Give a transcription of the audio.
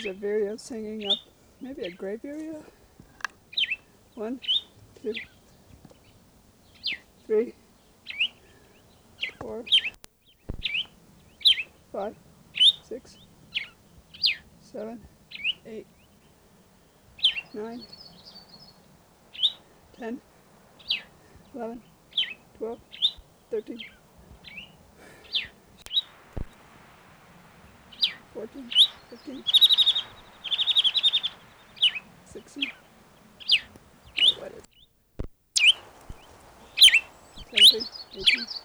There's a vireo singing up, maybe a gray vireo. 1, 2, 3, 4, 5, 6, 7, 8, 9, 10, 11, 12, 13, 14, 15, 16, 17, 18,